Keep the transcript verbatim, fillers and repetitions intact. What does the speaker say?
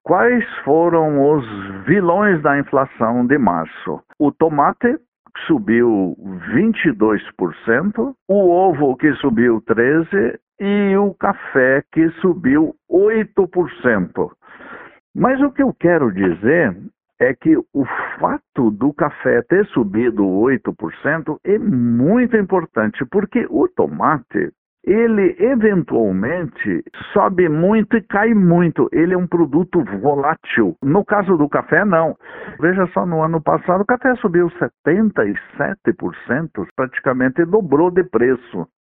Quais foram os vilões da inflação de março? O tomate subiu vinte e dois por cento, o ovo que subiu treze por cento e o café que subiu oito por cento. Mas o que eu quero dizer é que o fato do café ter subido oito por cento é muito importante, porque o tomate, ele eventualmente sobe muito e cai muito. Ele é um produto volátil. No caso do café, não. Veja só, no ano passado o café subiu setenta e sete por cento, praticamente dobrou de preço.